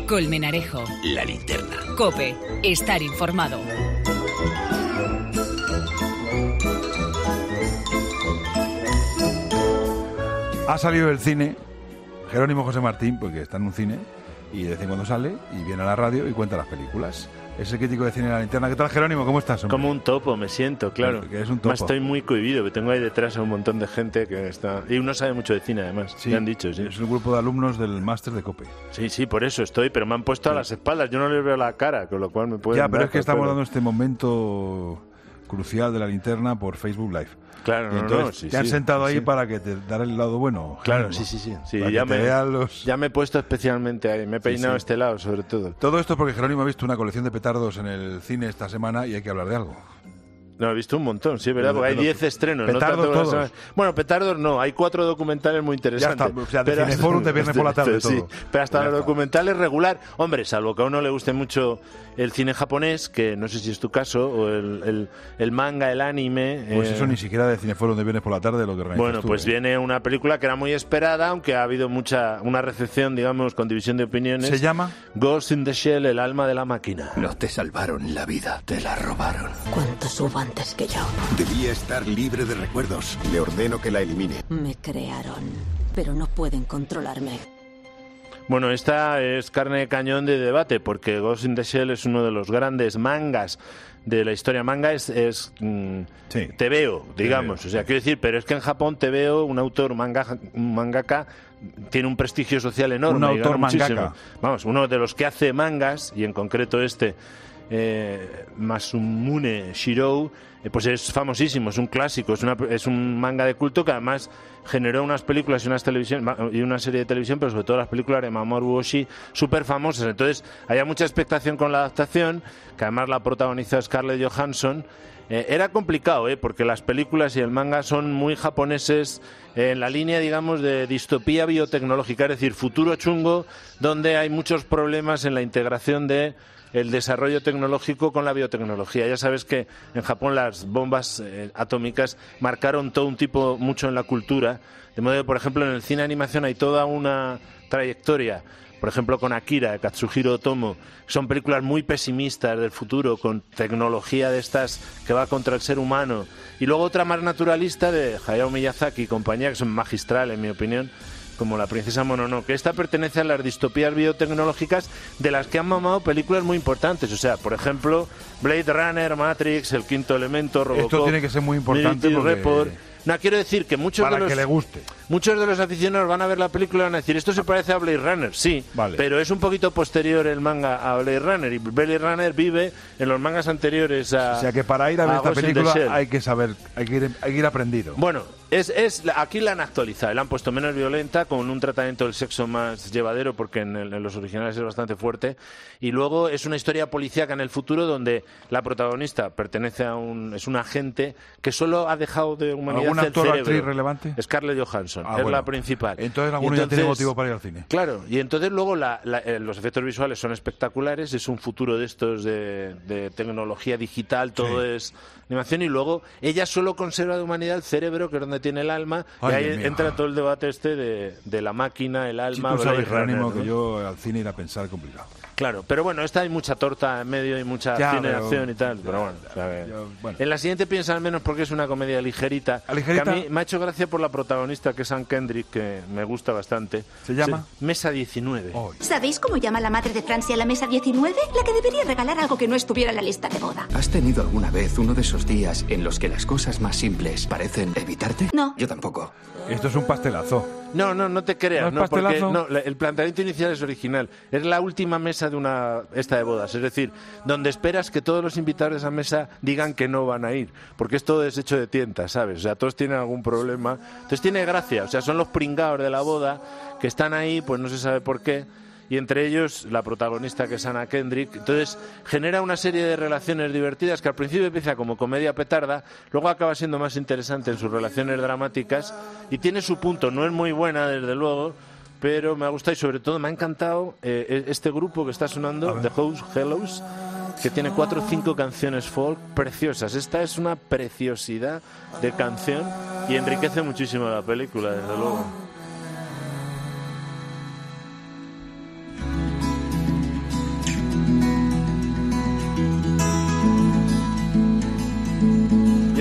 Colmenarejo. La Linterna. COPE. Estar informado. Ha salido del cine Jerónimo José Martín, porque está en un cine y de vez en cuando sale y viene a la radio y cuenta las películas. Es el crítico de cine de La Linterna. ¿Qué tal, Jerónimo? ¿Cómo estás, hombre? Como un topo me siento, claro. Que es un topo. Más estoy muy cohibido, que tengo ahí detrás a un montón de gente que está... Y uno sabe mucho de cine, además, Sí, me han dicho, sí. Es un grupo de alumnos del máster de COPE. Sí, por eso estoy, pero me han puesto a las espaldas, yo no les veo la cara, con lo cual me pueden... Ya, pero dar es que estamos pelo. dando este momento crucial de La Linterna por Facebook Live. Claro, Y entonces no, sí, te han sí, sentado ahí sí. para que te dar el lado bueno. Claro, Jerónimo. sí. Para Ya que te vean los... me he puesto especialmente ahí, me he peinado este lado, sobre todo. Todo esto porque Jerónimo ha visto una colección de petardos en el cine esta semana y hay que hablar de algo. No, he visto un montón, sí, ¿verdad? Pero- Porque hay pero 10 estrenos. petardos no tanto todos. las- Bueno, petardos no, hay 4 documentales muy interesantes. Ya está, o sea, de Cineforum de viernes por la tarde, Sí, todo. pero hasta Ya los está. documentales regular. Hombre, salvo que a uno le guste mucho el cine japonés, que no sé si es tu caso, o el manga, el anime... Pues eso ni siquiera de Cineforum de viernes por la tarde lo que organizas Bueno, tú, pues viene una película que era muy esperada, aunque ha habido una recepción, digamos, con división de opiniones. ¿Se llama? Ghost in the Shell, el alma de la máquina. No te salvaron la vida, te la robaron. ¿Cuántos hubo antes que yo? Debía estar libre de recuerdos. Le ordeno que la elimine. Me crearon, pero no pueden controlarme. Bueno, esta es carne de cañón de debate, porque Ghost in the Shell es uno de los grandes mangas de la historia. Manga es Sí. tebeo, digamos. O sea, quiero decir, pero es que en Japón tebeo, un autor un mangaka, tiene un prestigio social enorme. Un y autor gana muchísimo. mangaka. Vamos, uno de los que hace mangas, y en concreto Masumune Shirou, pues es famosísimo, es un clásico, es un manga de culto que además generó unas películas y una serie de televisión, pero sobre todo las películas de Mamoru Oshii súper famosas. Entonces había mucha expectación con la adaptación, que además la protagonizó Scarlett Johansson. Era complicado, porque las películas y el manga son muy japoneses, en la línea, digamos, de distopía biotecnológica, es decir, futuro chungo, donde hay muchos problemas en la integración de el desarrollo tecnológico con la biotecnología. Ya sabes que en Japón las bombas atómicas marcaron todo un tipo mucho en la cultura, de modo que, por ejemplo, en el cine de animación hay toda una trayectoria, por ejemplo, con Akira, de Katsuhiro Otomo. Son películas muy pesimistas del futuro, con tecnología de estas que va contra el ser humano. Y luego otra más naturalista de Hayao Miyazaki y compañía, que son magistrales, en mi opinión, como La princesa Mononoke. Esta pertenece a las distopías biotecnológicas de las que han mamado películas muy importantes. O sea, por ejemplo, Blade Runner, Matrix, El quinto elemento, Robocop... Esto tiene que ser muy importante Minority porque... Report. No, quiero decir que Para que le guste. muchos de los aficionados van a ver la película y van a decir, esto se parece a Blade Runner, sí, Vale. pero es un poquito posterior el manga a Blade Runner, y Blade Runner vive en los mangas anteriores a... O sea que para ir a ver esta Ghost in the película Shell. hay que saber, hay que ir aprendido. Bueno, aquí la han actualizado, la han puesto menos violenta, con un tratamiento del sexo más llevadero, porque en los originales es bastante fuerte, y luego es una historia policíaca en el futuro donde la protagonista pertenece es un agente que solo ha dejado de humanidad ¿Algún el actor o cerebro. actriz relevante? Scarlett Johansson, es bueno. la principal. Entonces alguno ya tiene motivo para ir al cine. Claro, y entonces luego los efectos visuales son espectaculares, es un futuro de estos de tecnología digital, todo es animación, y luego ella solo conserva de humanidad el cerebro, que es donde tiene el alma, Ay, y ahí Dios mío. entra todo el debate de la máquina, el Si alma, tú sabes, Blade Runner, Jerónimo, ¿no? que yo al cine ir a pensar es complicado. Claro, pero bueno, esta hay mucha torta en medio y mucha Ya, cine de pero- acción y tal, pero bueno, a ver. bueno. En la siguiente piensa al menos porque es una comedia ligerita. ¿Ligerita? Que a mí me ha hecho gracia por la protagonista, que es Anne Kendrick, que me gusta bastante. ¿Se llama? Mesa 19. Oh, ¿Sabéis cómo llama la madre de Francia la mesa 19? La que debería regalar algo que no estuviera en la lista de boda. ¿Has tenido alguna vez uno de esos días en los que las cosas más simples parecen evitarte? No. Yo tampoco. esto es un pastelazo. No te creas, ¿No es porque pastelazo? el planteamiento inicial es original. Es la última mesa de esta de bodas, es decir, donde esperas que todos los invitados de esa mesa digan que no van a ir, porque es todo deshecho de tientas, ¿sabes? O sea, todos tienen algún problema. Entonces tiene gracia, o sea, son los pringados de la boda que están ahí, pues no se sabe por qué. Y entre ellos la protagonista, que es Anna Kendrick. Entonces genera una serie de relaciones divertidas que al principio empieza como comedia petarda, luego acaba siendo más interesante en sus relaciones dramáticas y tiene su punto. No es muy buena, desde luego, pero me ha gustado, y sobre todo me ha encantado este grupo que está sonando, The House Hellos, que tiene 4 o 5 canciones folk preciosas. Esta es una preciosidad de canción y enriquece muchísimo la película, desde luego.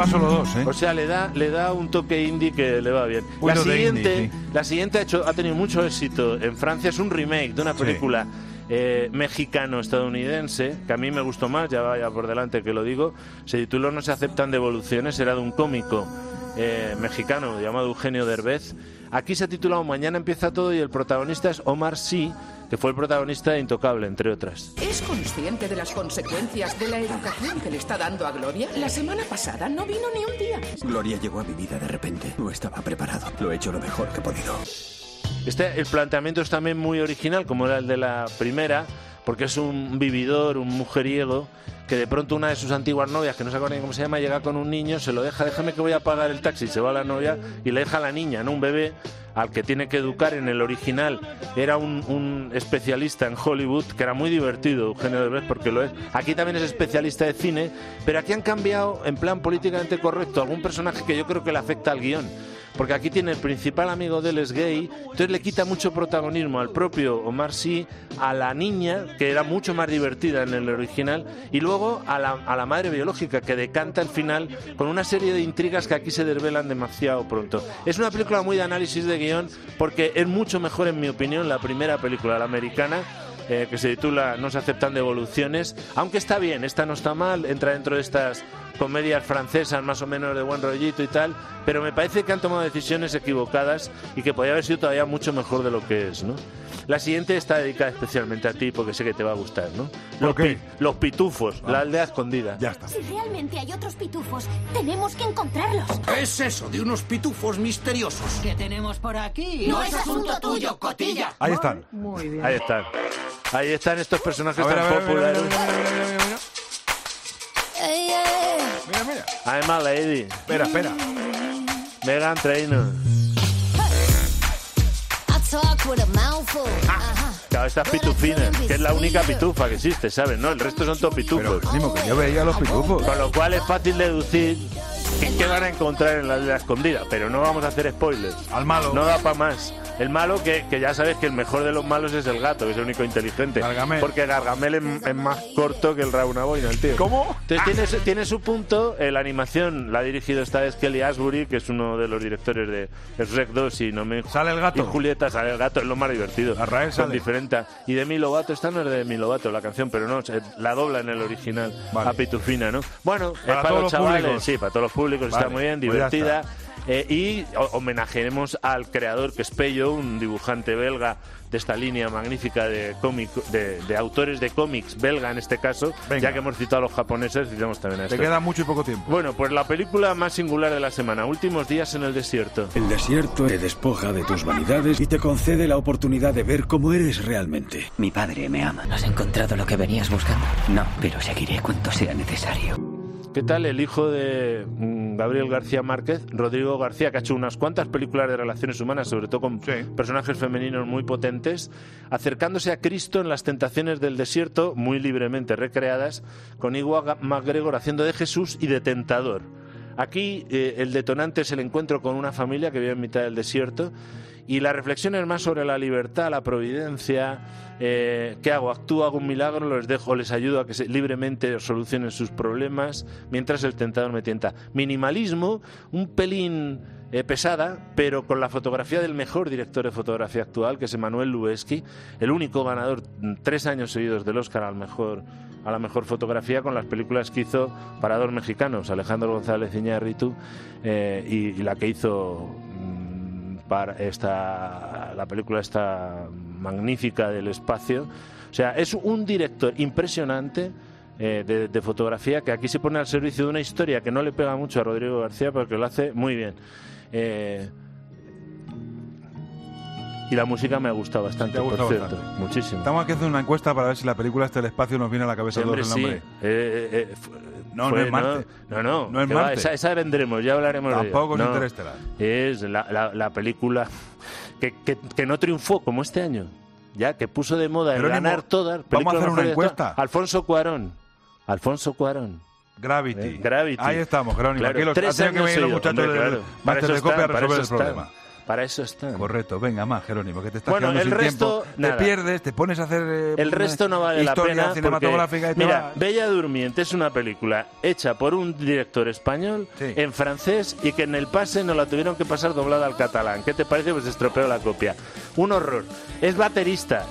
lleva solo 2, ¿eh? O sea, le da un toque indie que le va bien. Bueno, indie, sí. La siguiente ha tenido mucho éxito en Francia, es un remake de una película mexicano-estadounidense, que a mí me gustó más, ya vaya por delante que lo digo. Se tituló No se aceptan devoluciones, era de un cómico mexicano llamado Eugenio Derbez. Aquí se ha titulado Mañana empieza todo y el protagonista es Omar Sy, que fue el protagonista de Intocable, entre otras. ¿Es consciente de las consecuencias de la educación que le está dando a Gloria? La semana pasada no vino ni un día. Gloria llegó a mi vida de repente. No estaba preparado. Lo he hecho lo mejor que he podido. El planteamiento es también muy original, como era el de la primera, porque es un vividor, un mujeriego, que de pronto una de sus antiguas novias, que no se acuerda ni cómo se llama, llega con un niño, se lo deja, déjame que voy a pagar el taxi, se va a la novia y le deja a la niña, ¿no? Un bebé al que tiene que educar. En el original era un especialista en Hollywood, que era muy divertido, Eugenio Derbez, porque lo es. Aquí también es especialista de cine, pero aquí han cambiado, en plan políticamente correcto, algún personaje que yo creo que le afecta al guión. Porque aquí tiene el principal amigo de él es gay, entonces le quita mucho protagonismo al propio Omar Sy, a la niña, que era mucho más divertida en el original, y luego a la madre biológica, que decanta al final con una serie de intrigas que aquí se desvelan demasiado pronto. Es una película muy de análisis de guión, porque es mucho mejor, en mi opinión, la primera película, la americana, que se titula No se aceptan devoluciones, aunque está bien, esta no está mal, entra dentro de estas comedias francesas más o menos de buen rollito y tal, pero me parece que han tomado decisiones equivocadas y que podría haber sido todavía mucho mejor de lo que es, ¿no? La siguiente está dedicada especialmente a ti, porque sé que te va a gustar, ¿no? Los pitufos, la aldea escondida. Ya está. Si realmente hay otros pitufos, tenemos que encontrarlos. ¿Qué es eso de unos pitufos misteriosos? ¿Qué tenemos por aquí? No es asunto tuyo, cotilla. Ahí están. Muy bien. Ahí están. Ahí están estos personajes tan populares. Mira. I'm a lady. Espera. Meghan Trainor. Claro, esta es Pitufina, que es la única pitufa que existe, ¿sabes? ¿No? El resto son todos pitufos. Pero, primo, que yo veía los pitufos. Con lo cual es fácil deducir qué van a encontrar en la aldea escondida. Pero no vamos a hacer spoilers. Al malo. No da para más. El malo, que ya sabes que el mejor de los malos es el gato, que es el único inteligente. Gargamel. Porque Gargamel es más corto que el Rauna Boina, el tío. ¿Cómo? Entonces tiene su punto. La animación la ha dirigido esta vez Kelly Asbury, que es uno de los directores de Shrek 2 y no me... ¿Sale el gato? Y Julieta, sale el gato, es lo más divertido. Arrael sale. Son diferentes. Y Demi Lovato, esta no es de Demi Lovato la canción, pero no, la dobla en el original, vale. A Pitufina, ¿no? Bueno, para todos los chavales, públicos. Sí, para todos los públicos, vale. Está muy bien, divertida. Y homenajeemos al creador, que es Pello, un dibujante belga de esta línea magnífica de autores de cómics belga en este caso. Venga. Ya que hemos citado a los japoneses, citamos también a esto. Te queda mucho y poco tiempo. Bueno, pues la película más singular de la semana, Últimos días en el desierto. El desierto te despoja de tus vanidades y te concede la oportunidad de ver cómo eres realmente. Mi padre me ama. ¿Has encontrado lo que venías buscando? No, pero seguiré cuanto sea necesario. ¿Qué tal el hijo de Gabriel García Márquez, Rodrigo García, que ha hecho unas cuantas películas de relaciones humanas, sobre todo con personajes femeninos muy potentes, acercándose a Cristo en las tentaciones del desierto, muy libremente recreadas, con Ewan McGregor haciendo de Jesús y de tentador? Aquí el detonante es el encuentro con una familia que vive en mitad del desierto, y la reflexión es más sobre la libertad, la providencia. ¿Qué hago? ¿Actúo, hago un milagro? ¿Les dejo, les ayudo a que libremente solucionen sus problemas mientras el tentador me tienta? Minimalismo, un pelín pesada, pero con la fotografía del mejor director de fotografía actual, que es Emmanuel Lubezki, el único ganador 3 años seguidos del Oscar a la mejor fotografía, con las películas que hizo para 2 mexicanos, Alejandro González Iñárritu, y la que hizo para la película esta magnífica del espacio. O sea, es un director impresionante de fotografía, que aquí se pone al servicio de una historia que no le pega mucho a Rodrigo García, pero que lo hace muy bien. Y la música me ha gustado bastante, por cierto. Muchísimo. Estamos aquí haciendo una encuesta para ver si la película El espacio nos viene a la cabeza todos el nombre. No es Marte. No es Marte. Esa vendremos, ya hablaremos de ella. Tampoco es Interestelar. Es la película que no triunfó como este año, ya que puso de moda el ganar todas. Vamos a hacer una encuesta. Alfonso Cuarón. Gravity. Gravity. Ahí estamos, Jerónimo. Claro, aquí ha tenido que venir los muchachos del Máster de Copia a resolver el problema. Para eso están. Correcto, venga más, Jerónimo, que te estás Bueno, quedando el sin resto, tiempo. nada. Te pierdes, te pones a hacer El resto no vale la historia pena cinematográfica porque, y te mira, vas. Bella Durmiente es una película hecha por un director español en francés y que en el pase nos la tuvieron que pasar doblada al catalán. ¿Qué te parece? Pues estropeó la copia. Un horror. Es baterista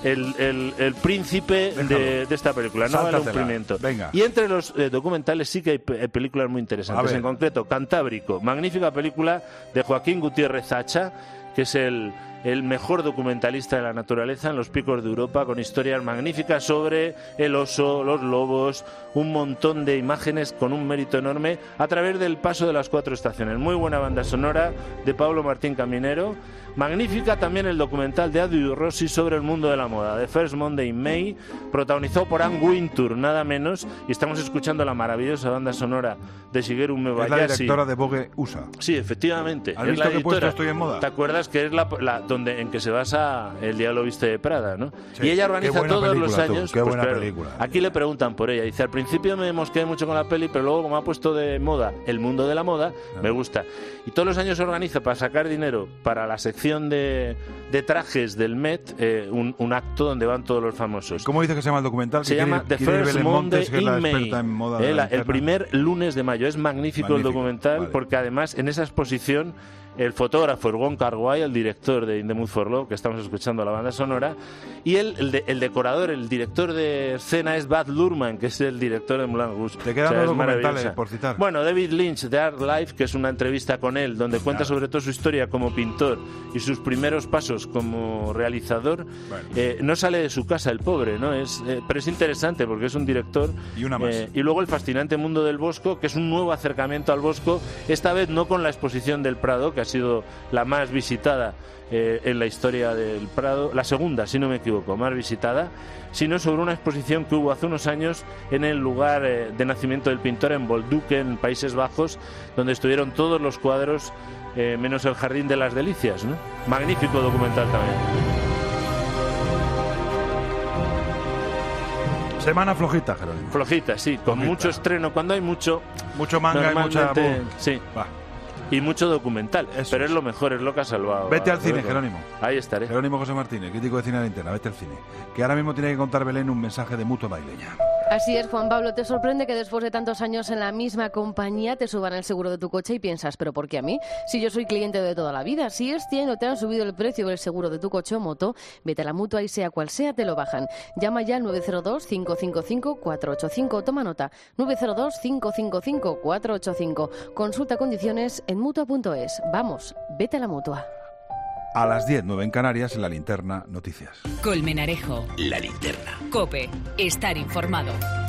el príncipe de esta película. No vale un pimiento. Venga. Y entre los documentales sí que hay películas muy interesantes. En concreto, Cantábrico, magnífica película de Joaquín Gutiérrez Hacha, que es el mejor documentalista de la naturaleza en los picos de Europa, con historias magníficas sobre el oso, los lobos, un montón de imágenes con un mérito enorme a través del paso de las 4 estaciones. Muy buena banda sonora de Pablo Martín Caminero. Magnífica también el documental de Adu Rossi sobre el mundo de la moda, The First Monday in May, protagonizado por Anne Wintour, nada menos, y estamos escuchando la maravillosa banda sonora de Shigeru Mebayashi. Es la directora de Vogue USA. Sí, efectivamente. ¿Has es visto la que he puesto editora. Estoy en moda? ¿Te acuerdas que es en que se basa El Diablo Viste de Prada, ¿no? Sí, y ella organiza qué buena todos los película, tú, años. qué pues buena claro, película. Aquí le preguntan por ella. Dice, al principio me mosqueé mucho con la peli, pero luego como ha puesto de moda el mundo de la moda, me gusta. Y todos los años organiza para sacar dinero para la sección de trajes del Met un acto donde van todos los famosos. ¿Cómo dice que se llama el documental? Se llama The First Monday in May. En El primer lunes de mayo. Es magnífico el documental porque además en esa exposición el fotógrafo es Wong Kar-wai, el director de In the Mood for Love, que estamos escuchando la banda sonora, y el decorador, el director de escena es Baz Luhrmann, que es el director de Moulin Rouge. Te quedan dos documentales, por citar. Bueno, David Lynch, The Art Life, que es una entrevista con él, donde cuenta sobre todo su historia como pintor y sus primeros pasos como realizador. No sale de su casa el pobre, ¿no? Pero es interesante porque es un director. Y una más. Y luego el fascinante mundo del Bosco, que es un nuevo acercamiento al Bosco, esta vez no con la exposición del Prado, que ha sido la más visitada en la historia del Prado, la segunda, si no me equivoco, más visitada, sino sobre una exposición que hubo hace unos años en el lugar de nacimiento del pintor, en Bolduque, en Países Bajos, donde estuvieron todos los cuadros, menos el Jardín de las Delicias, ¿no? Magnífico documental también. Semana flojita, Jerónimo. Flojita, sí, con mucho estreno. Cuando hay mucho manga y mucha... Sí. Y mucho documental. Pero es lo mejor, es lo que ha salvado. Vete al cine, Jerónimo. Ahí estaré. Jerónimo José Martínez, crítico de cine a la linterna. Vete al cine. Que ahora mismo tiene que contar Belén un mensaje de Mutua Madrileña. Así es, Juan Pablo. ¿Te sorprende que después de tantos años en la misma compañía te suban el seguro de tu coche y piensas, ¿pero por qué a mí? Si yo soy cliente de toda la vida. Si este año te han subido el precio del seguro de tu coche o moto, vete a la Mutua y sea cual sea, te lo bajan. Llama ya al 902-555-485. Toma nota. 902-555-485. Consulta condiciones en Mutua.es. Vamos, vete a la Mutua. A las 10, 9 en Canarias, en La Linterna, noticias. Colmenarejo. La Linterna. COPE. Estar informado.